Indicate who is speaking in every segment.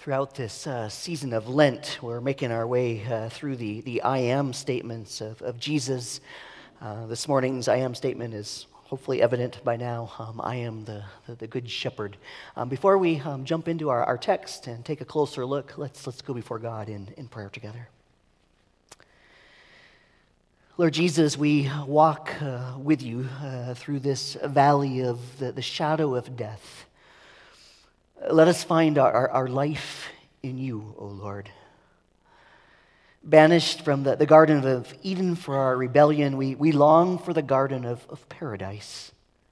Speaker 1: Throughout this season of Lent, we're making our way through the I am statements of Jesus. This morning's I am statement is hopefully evident by now. I am the good shepherd. Before we jump into our text and take a closer look, let's go before God in prayer together. Lord Jesus, we walk with you through this valley of the shadow of death. Let us find our life in you, O Lord. Banished from the Garden of Eden for our rebellion, we long for the Garden of Paradise.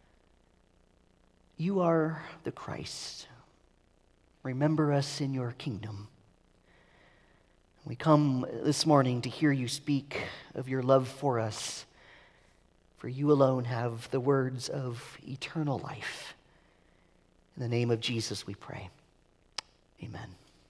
Speaker 1: You are the Christ. Remember us in your kingdom. We come this morning to hear you speak of your love for us, for you alone have the words of eternal life. In the name of Jesus we pray. Amen.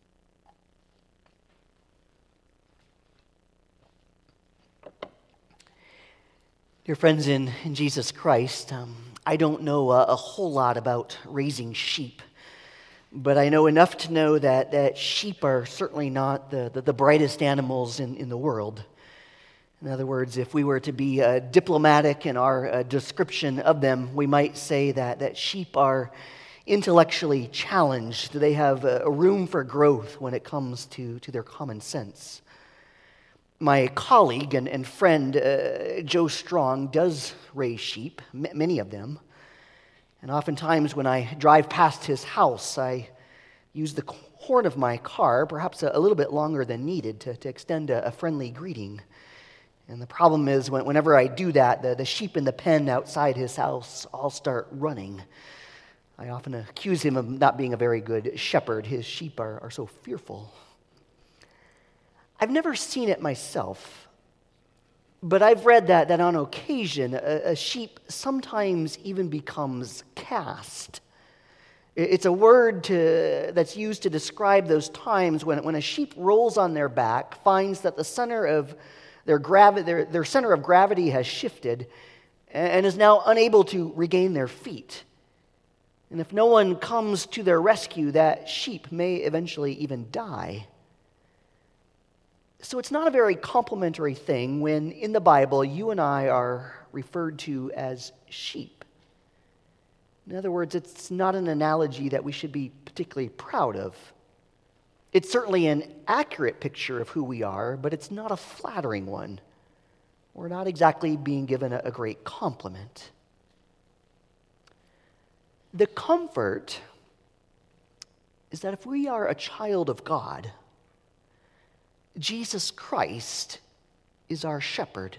Speaker 1: Dear friends in Jesus Christ, I don't know a whole lot about raising sheep, but I know enough to know that sheep are certainly not the brightest animals in the world. In other words, if we were to be diplomatic in our description of them, we might say that sheep are intellectually challenged. They have a room for growth when it comes to their common sense. My colleague and friend, Joe Strong, does raise sheep, many of them. And oftentimes when I drive past his house, I use the horn of my car, perhaps a little bit longer than needed, to extend a friendly greeting. And the problem is whenever I do that, the sheep in the pen outside his house all start running. I often accuse him of not being a very good shepherd. His sheep are so fearful. I've never seen it myself, but I've read that on occasion, a sheep sometimes even becomes cast. It's a word that's used to describe those times when a sheep rolls on their back, finds that the center of their center of gravity has shifted, and is now unable to regain their feet. And if no one comes to their rescue, that sheep may eventually even die. So it's not a very complimentary thing when in the Bible you and I are referred to as sheep. In other words, it's not an analogy that we should be particularly proud of. It's certainly an accurate picture of who we are, but it's not a flattering one. We're not exactly being given a great compliment. The comfort is that if we are a child of God, Jesus Christ is our shepherd.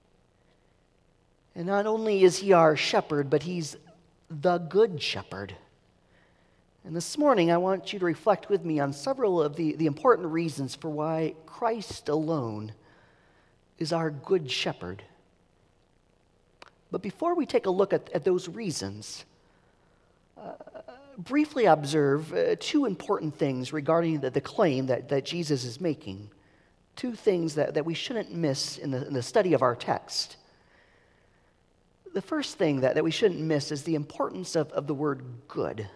Speaker 1: And not only is he our shepherd, but he's the good shepherd. And this morning, I want you to reflect with me on several of the important reasons for why Christ alone is our good shepherd. But before we take a look at those reasons, briefly observe two important things regarding the claim that Jesus is making. Two things that we shouldn't miss in the study of our text. The first thing that we shouldn't miss is the importance of the word good.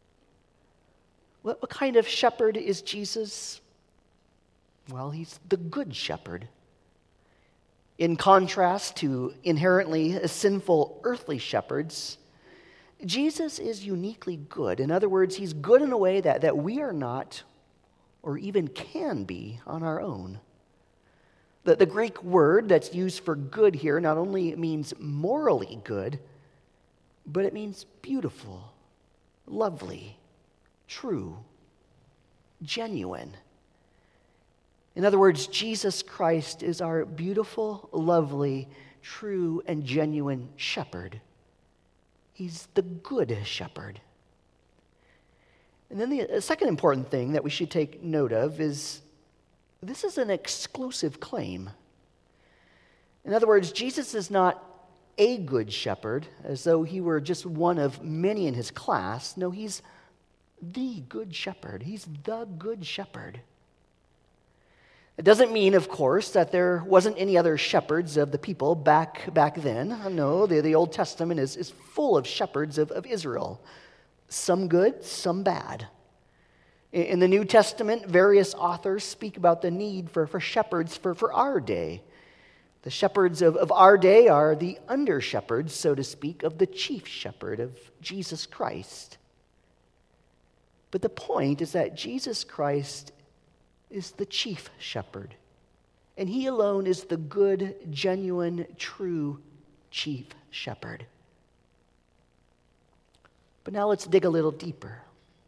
Speaker 1: What kind of shepherd is Jesus? Well, he's the good shepherd. In contrast to inherently sinful earthly shepherds, Jesus is uniquely good. In other words, he's good in a way that we are not or even can be on our own. The Greek word that's used for good here not only means morally good, but it means beautiful, lovely, true, genuine. In other words, Jesus Christ is our beautiful, lovely, true, and genuine shepherd. He's the good shepherd. And then the second important thing that we should take note of is this is an exclusive claim. In other words, Jesus is not a good shepherd, as though he were just one of many in his class. No, he's the good shepherd. He's the good shepherd. It doesn't mean, of course, that there wasn't any other shepherds of the people back then. No, the Old Testament is full of shepherds of Israel. Some good, some bad. In the New Testament, various authors speak about the need for shepherds for our day. The shepherds of our day are the under-shepherds, so to speak, of the chief shepherd of Jesus Christ. But the point is that Jesus Christ is the chief shepherd, and he alone is the good, genuine, true chief shepherd. But now let's dig a little deeper.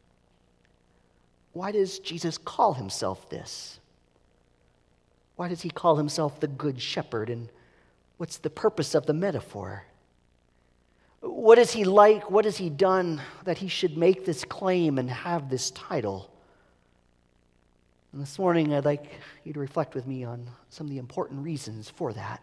Speaker 1: Why does Jesus call himself this? Why does he call himself the good shepherd, and what's the purpose of the metaphor? What is he like? What has he done that he should make this claim and have this title? And this morning, I'd like you to reflect with me on some of the important reasons for that.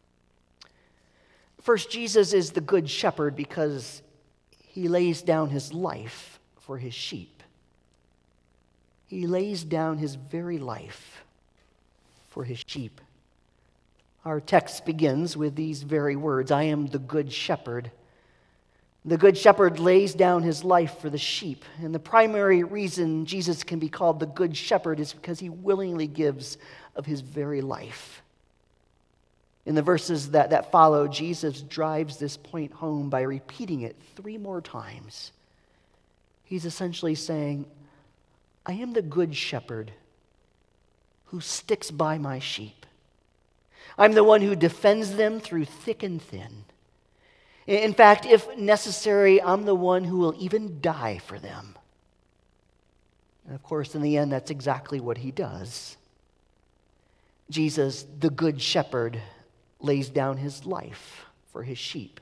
Speaker 1: First, Jesus is the good shepherd because he lays down his life for his sheep. He lays down his very life for his sheep. Our text begins with these very words, I am the good shepherd. The good shepherd lays down his life for the sheep. And the primary reason Jesus can be called the good shepherd is because he willingly gives of his very life. In the verses that follow, Jesus drives this point home by repeating it 3 more times. He's essentially saying, I am the good shepherd who sticks by my sheep. I'm the one who defends them through thick and thin. In fact, if necessary, I'm the one who will even die for them. And of course, in the end, that's exactly what he does. Jesus, the good shepherd, lays down his life for his sheep.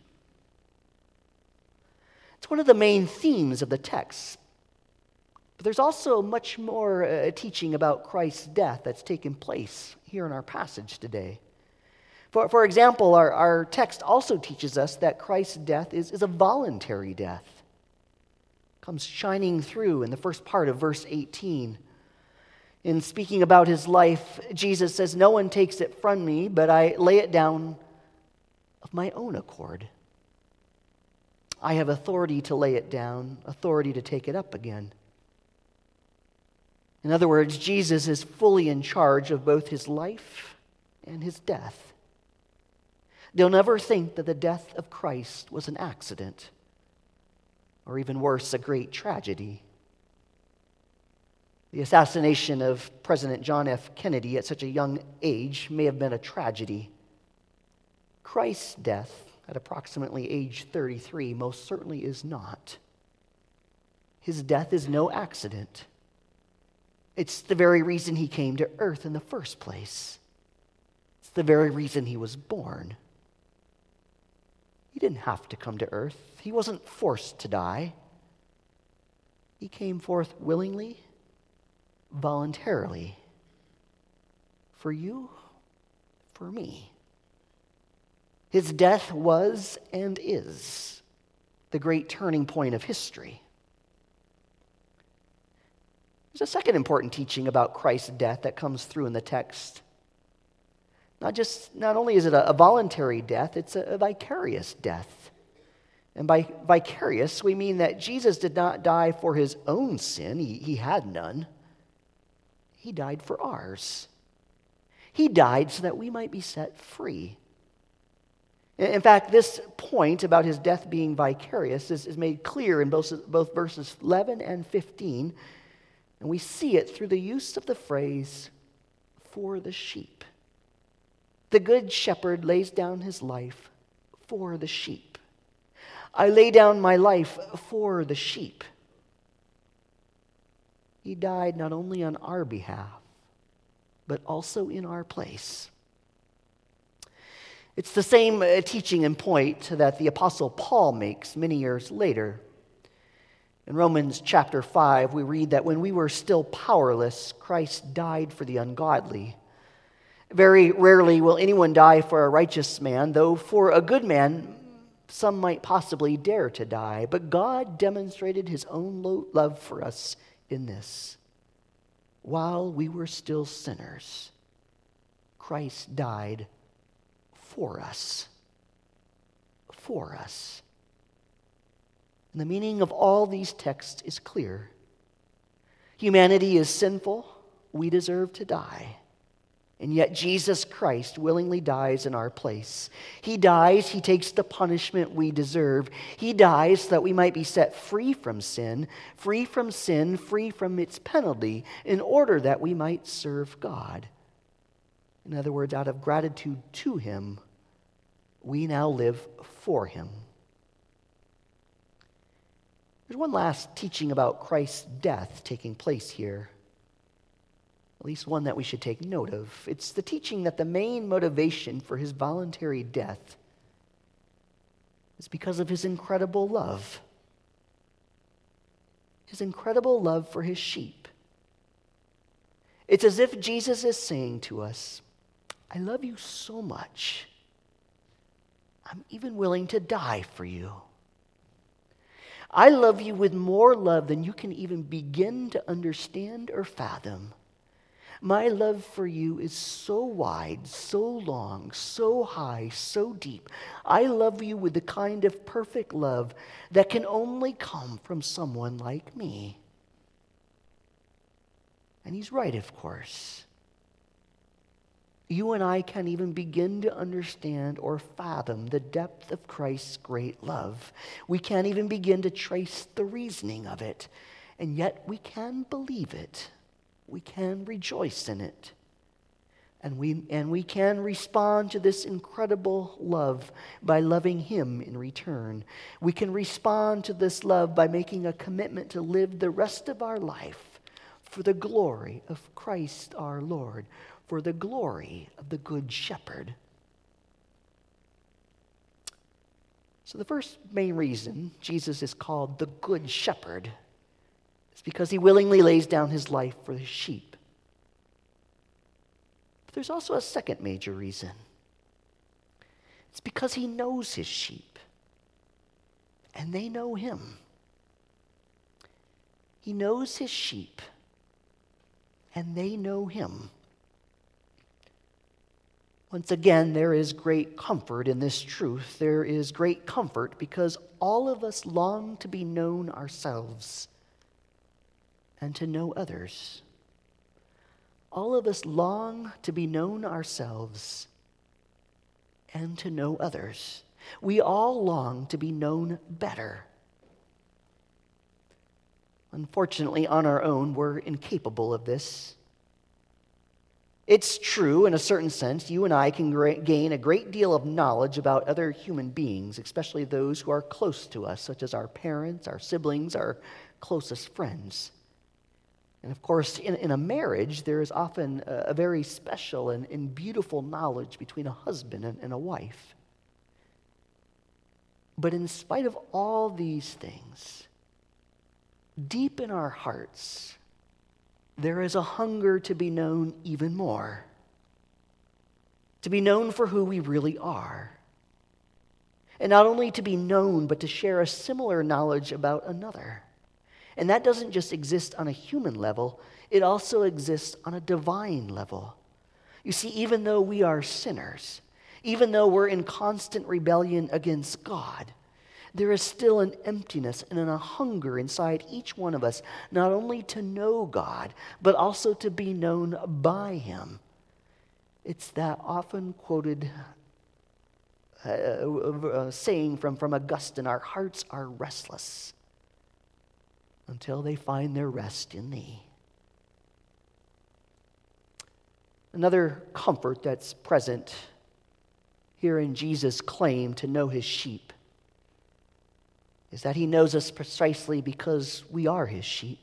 Speaker 1: It's one of the main themes of the text. But there's also much more teaching about Christ's death that's taken place here in our passage today. For example, our text also teaches us that Christ's death is a voluntary death. It comes shining through in the first part of verse 18. In speaking about his life, Jesus says, no one takes it from me, but I lay it down of my own accord. I have authority to lay it down, authority to take it up again. In other words, Jesus is fully in charge of both his life and his death. They'll never think that the death of Christ was an accident, or even worse, a great tragedy. The assassination of President John F. Kennedy at such a young age may have been a tragedy. Christ's death at approximately age 33 most certainly is not. His death is no accident. It's the very reason he came to earth in the first place. It's the very reason he was born. He didn't have to come to earth. He wasn't forced to die. He came forth willingly, voluntarily, for you, for me. His death was and is the great turning point of history. There's a second important teaching about Christ's death that comes through in the text. Not only is it a voluntary death, it's a vicarious death. And by vicarious, we mean that Jesus did not die for his own sin. He had none. He died for ours. He died so that we might be set free. In fact, this point about his death being vicarious is made clear in both verses 11 and 15. And we see it through the use of the phrase, for the sheep. The good shepherd lays down his life for the sheep. I lay down my life for the sheep. He died not only on our behalf, but also in our place. It's the same teaching and point that the Apostle Paul makes many years later. In Romans chapter 5, we read that when we were still powerless, Christ died for the ungodly. Very rarely will anyone die for a righteous man, though for a good man, some might possibly dare to die. But God demonstrated his own love for us in this. While we were still sinners, Christ died for us. For us. And the meaning of all these texts is clear. Humanity is sinful. We deserve to die. And yet Jesus Christ willingly dies in our place. He dies, he takes the punishment we deserve. He dies so that we might be set free from sin, free from its penalty, in order that we might serve God. In other words, out of gratitude to him, we now live for him. There's one last teaching about Christ's death taking place here. At least one that we should take note of. It's the teaching that the main motivation for his voluntary death is because of his incredible love. His incredible love for his sheep. It's as if Jesus is saying to us, I love you so much, I'm even willing to die for you. I love you with more love than you can even begin to understand or fathom. My love for you is so wide, so long, so high, so deep. I love you with the kind of perfect love that can only come from someone like me. And he's right, of course. You and I can't even begin to understand or fathom the depth of Christ's great love. We can't even begin to trace the reasoning of it. And yet we can believe it. We can rejoice in it. And we can respond to this incredible love by loving him in return. We can respond to this love by making a commitment to live the rest of our life for the glory of Christ our Lord, for the glory of the Good Shepherd. So the first main reason Jesus is called the Good Shepherd is because he willingly lays down his life for his sheep. But there's also a second major reason. It's because he knows his sheep, and they know him. He knows his sheep, and they know him. Once again, there is great comfort in this truth. There is great comfort because all of us long to be known ourselves and to know others. All of us long to be known ourselves and to know others. We all long to be known better. Unfortunately, on our own, we're incapable of this. It's true, in a certain sense, you and I can gain a great deal of knowledge about other human beings, especially those who are close to us, such as our parents, our siblings, our closest friends. And of course, in a marriage, there is often a very special and beautiful knowledge between a husband and a wife. But in spite of all these things, deep in our hearts, there is a hunger to be known even more, to be known for who we really are. And not only to be known, but to share a similar knowledge about another. And that doesn't just exist on a human level, it also exists on a divine level. You see, even though we are sinners, even though we're in constant rebellion against God, there is still an emptiness and a hunger inside each one of us, not only to know God, but also to be known by him. It's that often quoted saying from Augustine, our hearts are restless until they find their rest in thee. Another comfort that's present here in Jesus' claim to know his sheep is that he knows us precisely because we are his sheep.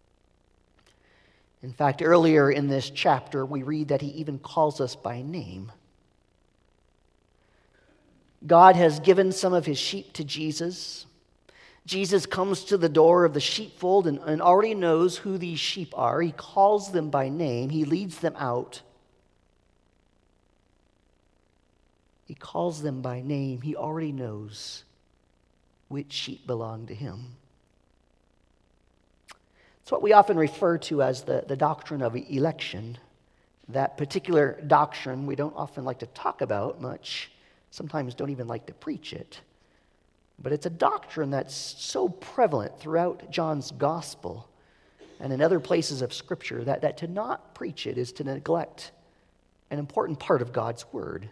Speaker 1: In fact, earlier in this chapter, we read that he even calls us by name. God has given some of his sheep to Jesus. Jesus comes to the door of the sheepfold and already knows who these sheep are. He calls them by name. He leads them out. He calls them by name. He already knows which sheep belong to him. It's what we often refer to as the doctrine of election. That particular doctrine we don't often like to talk about much, sometimes don't even like to preach it. But it's a doctrine that's so prevalent throughout John's gospel. and in other places of Scripture that to not preach it is to neglect an important part of God's Word.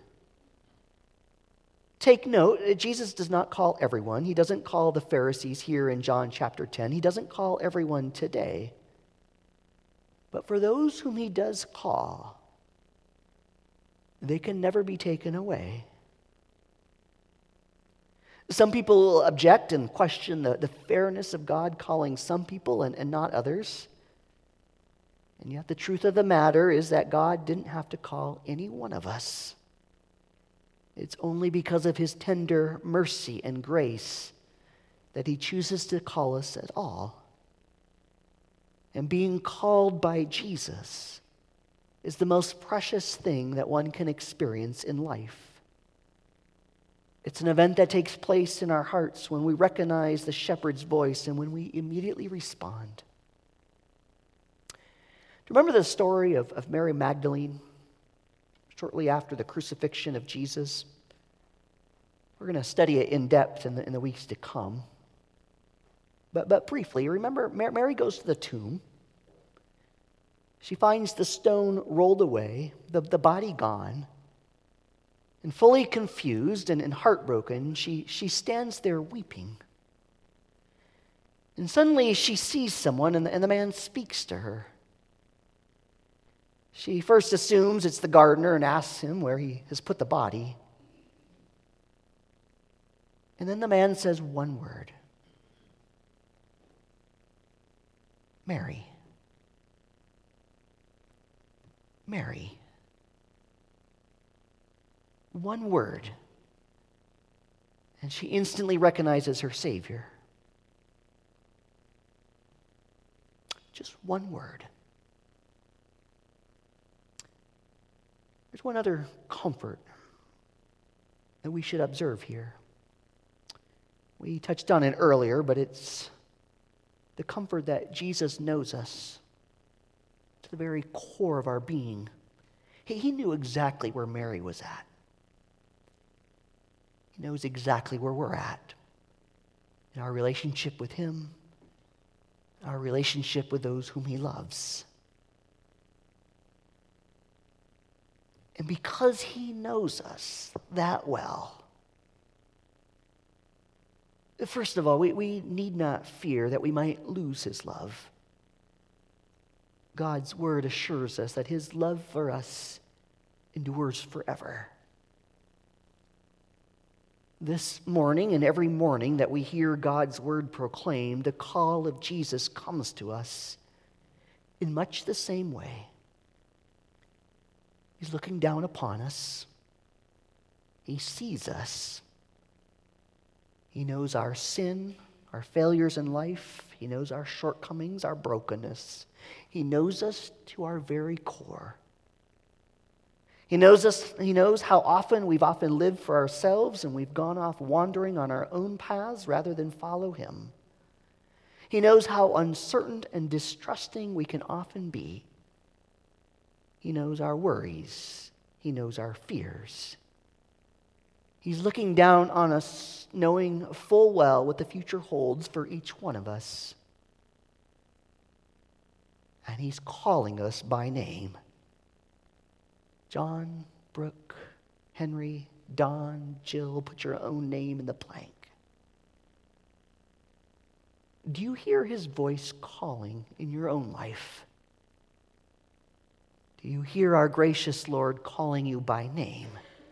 Speaker 1: Take note, Jesus does not call everyone. He doesn't call the Pharisees here in John chapter 10. He doesn't call everyone today. But for those whom he does call, they can never be taken away. Some people object and question the fairness of God calling some people and not others. And yet the truth of the matter is that God didn't have to call any one of us. It's only because of his tender mercy and grace that he chooses to call us at all. And being called by Jesus is the most precious thing that one can experience in life. It's an event that takes place in our hearts when we recognize the shepherd's voice and when we immediately respond. Do you remember the story of Mary Magdalene shortly after the crucifixion of Jesus? We're going to study it in depth in the weeks to come. But briefly, remember, Mary goes to the tomb. She finds the stone rolled away, the body gone. And fully confused and heartbroken, she stands there weeping. And suddenly she sees someone, and the man speaks to her. She first assumes it's the gardener and asks him where he has put the body. And then the man says one word: Mary. Mary. One word. And she instantly recognizes her Savior. Just one word. There's one other comfort that we should observe here. We touched on it earlier, but it's the comfort that Jesus knows us to the very core of our being. He knew exactly where Mary was at. He knows exactly where we're at in our relationship with him, our relationship with those whom he loves. And because he knows us that well, first of all, we need not fear that we might lose his love. God's word assures us that his love for us endures forever. This morning and every morning that we hear God's word proclaimed, the call of Jesus comes to us in much the same way. He's looking down upon us. He sees us. He knows our sin, our failures in life. He knows our shortcomings, our brokenness. He knows us to our very core. He knows us. He knows how often we've lived for ourselves and we've gone off wandering on our own paths rather than follow him. He knows how uncertain and distrusting we can often be. He knows our worries. He knows our fears. He's looking down on us, knowing full well what the future holds for each one of us. And he's calling us by name. John, Brooke, Henry, Don, Jill, put your own name in the blank. Do you hear his voice calling in your own life? Do you hear our gracious Lord calling you by name?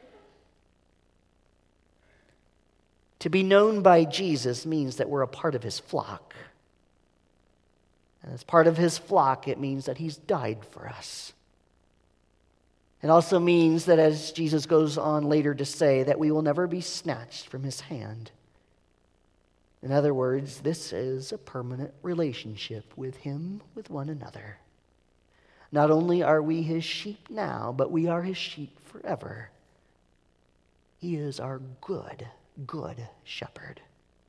Speaker 1: To be known by Jesus means that we're a part of his flock. And as part of his flock, it means that he's died for us. It also means that, as Jesus goes on later to say, that we will never be snatched from his hand. In other words, this is a permanent relationship with him, with one another. Not only are we his sheep now, but we are his sheep forever. He is our good shepherd.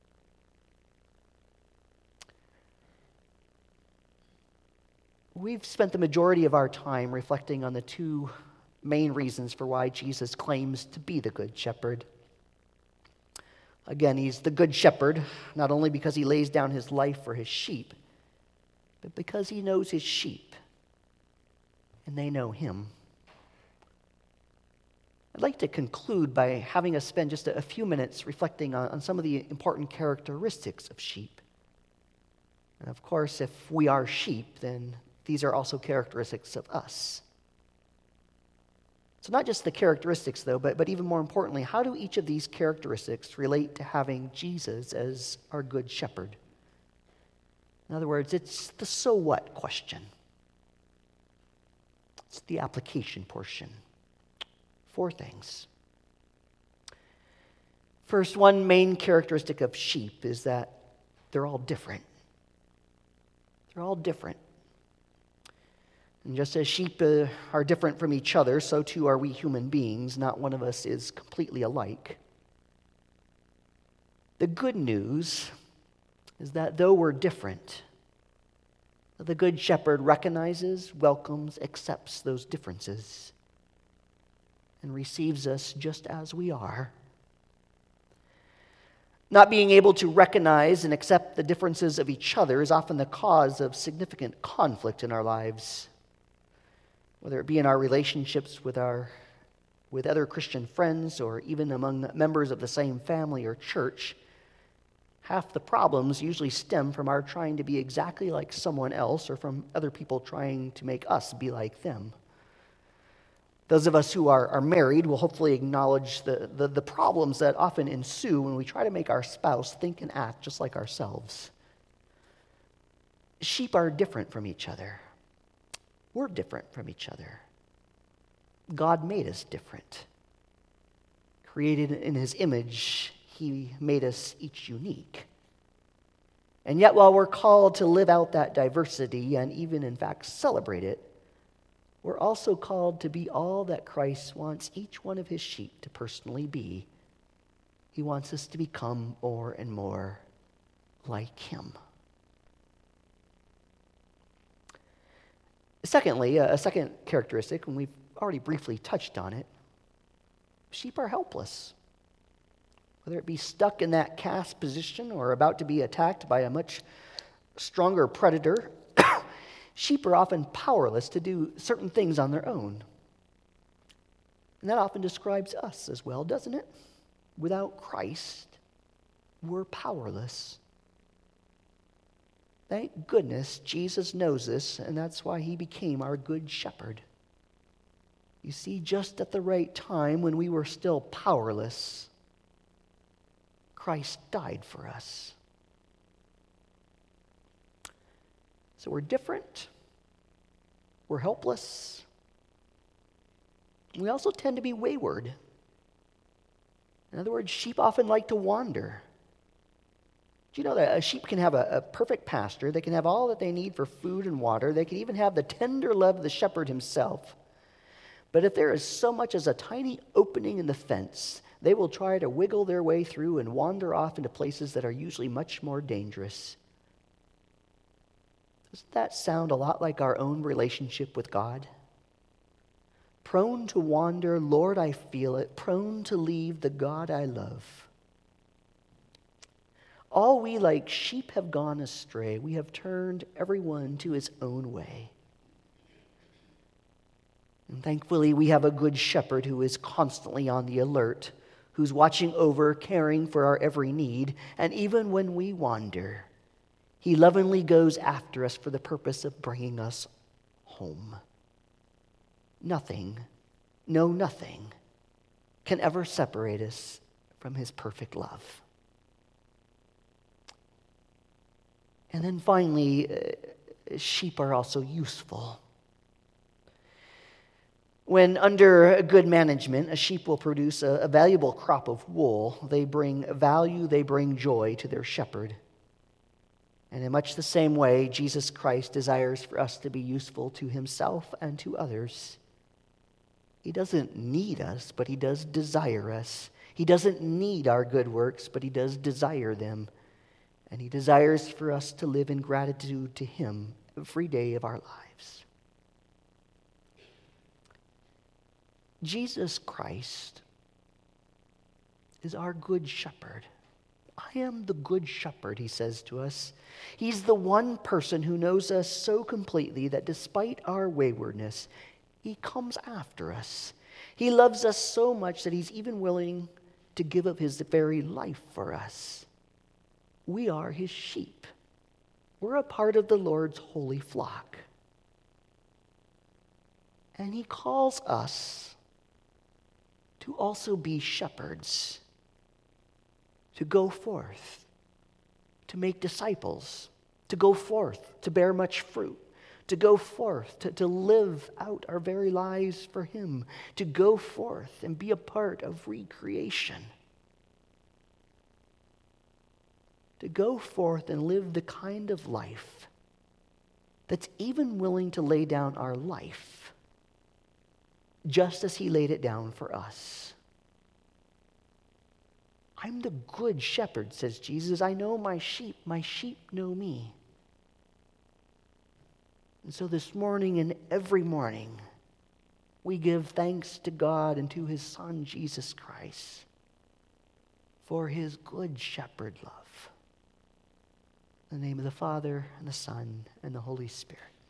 Speaker 1: We've spent the majority of our time reflecting on the two main reasons for why Jesus claims to be the good shepherd. Again, he's the good shepherd, not only because he lays down his life for his sheep, but because he knows his sheep and they know him. I'd like to conclude by having us spend just a few minutes reflecting on some of the important characteristics of sheep. And of course, if we are sheep, then these are also characteristics of us. So not just the characteristics, though, but even more importantly, how do each of these characteristics relate to having Jesus as our good shepherd? In other words, it's the so what question. It's the application portion. 4 things. First, one main characteristic of sheep is that they're all different. They're all different. And just as sheep are different from each other, so too are we human beings. Not one of us is completely alike. The good news is that though we're different, the Good Shepherd recognizes, welcomes, accepts those differences, and receives us just as we are. Not being able to recognize and accept the differences of each other is often the cause of significant conflict in our lives, whether it be in our relationships with other Christian friends or even among members of the same family or church. Half the problems usually stem from our trying to be exactly like someone else or from other people trying to make us be like them. Those of us who are married will hopefully acknowledge the problems that often ensue when we try to make our spouse think and act just like ourselves. Sheep are different from each other. We're different from each other. God made us different. Created in his image, he made us each unique. And yet, while we're called to live out that diversity and even, in fact, celebrate it, we're also called to be all that Christ wants each one of his sheep to personally be. He wants us to become more and more like him. Secondly, a second characteristic, and we've already briefly touched on it, sheep are helpless. Whether it be stuck in that cast position or about to be attacked by a much stronger predator, sheep are often powerless to do certain things on their own. And that often describes us as well, doesn't it? Without Christ, we're powerless. Thank goodness Jesus knows this, and that's why he became our good shepherd. You see, just at the right time when we were still powerless, Christ died for us. So we're different. We're helpless. We also tend to be wayward. In other words, sheep often like to wander. Do you know that a sheep can have a perfect pasture? They can have all that they need for food and water. They can even have the tender love of the shepherd himself. But if there is so much as a tiny opening in the fence, they will try to wiggle their way through and wander off into places that are usually much more dangerous. Doesn't that sound a lot like our own relationship with God? Prone to wander, Lord, I feel it, prone to leave the God I love. All we like sheep have gone astray. We have turned everyone to his own way. And thankfully, we have a good shepherd who is constantly on the alert, who's watching over, caring for our every need, and even when we wander, he lovingly goes after us for the purpose of bringing us home. Nothing, no nothing, can ever separate us from his perfect love. And then finally, sheep are also useful. When under good management, a sheep will produce a valuable crop of wool. They bring value, they bring joy to their shepherd. And in much the same way, Jesus Christ desires for us to be useful to himself and to others. He doesn't need us, but he does desire us. He doesn't need our good works, but he does desire them. And he desires for us to live in gratitude to him every day of our lives. Jesus Christ is our good shepherd, I am the good shepherd, he says to us. He's the one person who knows us so completely that despite our waywardness, he comes after us. He loves us so much that he's even willing to give up his very life for us. We are his sheep. We're a part of the Lord's holy flock. And he calls us to also be shepherds, to go forth, to make disciples, to go forth, to bear much fruit, to go forth, to live out our very lives for him, to go forth and be a part of recreation, to go forth and live the kind of life that's even willing to lay down our life, just as he laid it down for us. I'm the good shepherd, says Jesus. I know my sheep know me. And so this morning and every morning, we give thanks to God and to his Son, Jesus Christ, for his good shepherd love. In the name of the Father, and the Son, and the Holy Spirit.